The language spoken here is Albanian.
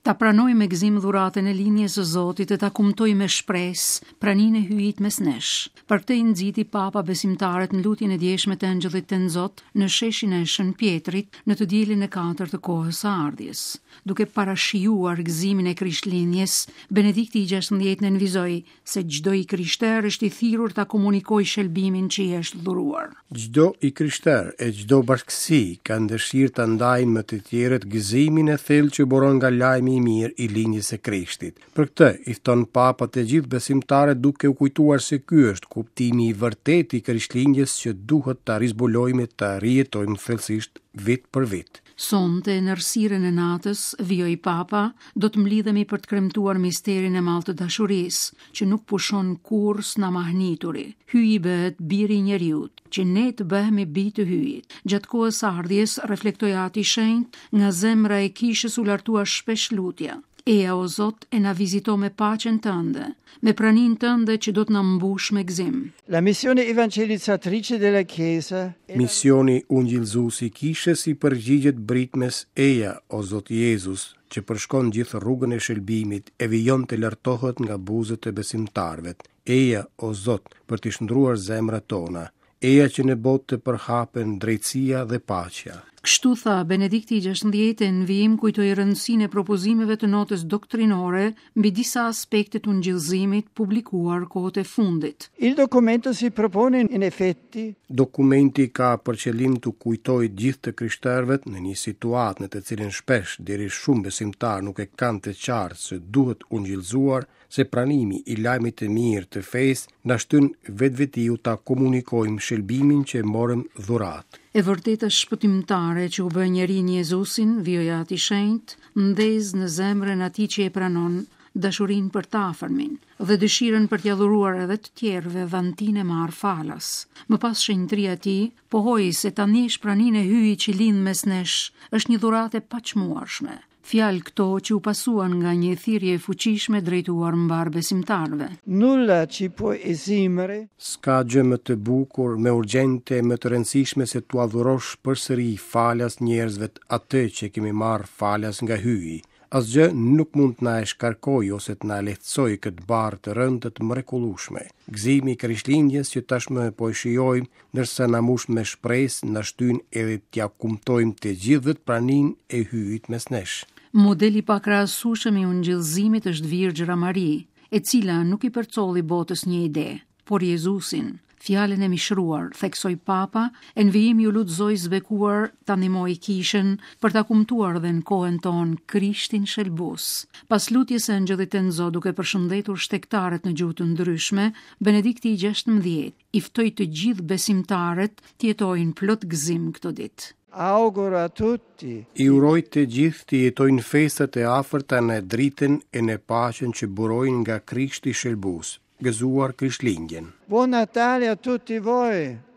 Ta pranoj me gëzim dhuratën e linjes së Zotit e ta kumtoj me shpresë praninë e hyjit mes nesh. Për këtë i nxiti Papa besimtarët në lutjen e djeshme të Angjëllit të Nzot në sheshin e Shën Pjetrit në të dielin e 4 të kohës së ardhjes. Duke parashijuar gëzimin e Krishtlindjes, Benedikti i 16 nënvizoi se çdo i krishter është i thirrur ta komunikojë shëlbimin që i është dhuruar. Çdo i krishter e çdo bashkësi ka dëshirë ta ndajnë me të tjerët gëzimin e thellë që buron nga lajmi i mirë i linjës së Krishtit. Për këtë i fton Papa të gjithë besimtarët duke u kujtuar se ky është kuptimi i vërtetë i Krishtlindjes që duhet ta rizbulojmë e ta rijetojmë thellësisht vit për vit. Sonte në errësirën e natës, vijoi Papa, do të mlidhemi për të kremtuar misterin e madh të dashurisë, që nuk pushon kurrë s'na mahnituri. Hyji bëhet biri i njeriut, që ne të bëhemi bi të hyjit. Gjatë kohës së ardhjes reflektoi Ati i Shenjtë, nga zemra e kishës u lartua shpesh lutja. Eja o Zot e na vizito me paqen tënde, me praninë tënde që do të na mbush me gëzim. La missione evangelizzatrice della Chiesa. Misioni ungjillëzues i kishës i përgjigjet britmes Eja o Zot Jezus, që përshkon gjithë rrugën e shëlbimit e vijon të lartohet nga buzët e besimtarëve. Eja o Zot, për të shndruar zemrat tona. Eja që në botë të përhapen drejtësia dhe paqja. Kështu tha Benedikti i 16 në vijim kujtoi rëndësinë e propozimeve të notës doktrinore mbi disa aspekte të ungjillëzimit publikuar kohët e fundit. Il documento si propone in effetti. Dokumenti ka për qëllim të kujtojë gjithë të krishterëve në një situatë në të cilën shpesh deri shumë besimtarë nuk e kanë të qartë se duhet ungjillëzuar, se pranimi i lajmit të mirë të fesë na shtyn vetvetiu ta komunikojmë shëlbimin që morëm dhuratë. E vërteta shpëtimtare që u bë njeri në Jezusin, vijoi Ati i Shenjtë, ndez në zemrën atij që e pranon dashurinë për të afërmin dhe dëshirën për t'ia dhuruar edhe të tjerëve dhantinë e marr falas. Më pas shenjtëria e tij, pohoi se tani praninë e hyjit që lind mes nesh është një dhuratë e paçmuarshme. Fjalë këto që u pasuan nga një thirrje e fuqishme drejtuar mbar besimtarëve. Nulla ci può esimere. S'ka gjë më të bukur, më urgjente, më të rëndësishme se t'u adhurosh përsëri falas njerëzve atë që kemi marr falas nga hyi. Asgjë nuk mund të na e shkarkoj ose të na lehtësoj këtë barë të rëndë të mrekullueshme. Gëzimi i Krishtlindjes që tashmë po e shijojmë, ndërsa na mush me shpresë, na shtyn edhe t'ja kumtojmë të gjithët praninë e hyjit mes nesh. Modeli pa krahasueshëm i ungjillëzimit është Virgjëra Mari, e cila nuk i përcolli botës një ide, por Jezusin. Fjalën e mishruar, theksoi Papa, e në vijim ju lutzoi zbekuar ta ndihmoj kishën për ta kumtuar dhe në kohën tonë Krishtin shëlbues. Pas lutjes së Angjëllit të Nzot duke përshëndetur shtektarët në gjuhë të ndryshme, Benedikti i 16 i ftoi të gjithë besimtarët të jetojnë plot gëzim këtë ditë. Auguro a tutti. I uroj të gjithë të jetojnë festat e afërta në dritën e në paqen që burojnë nga Krishti shëlbues. Gëzuar Krishtlindjen. Buon Natale a tutti voi.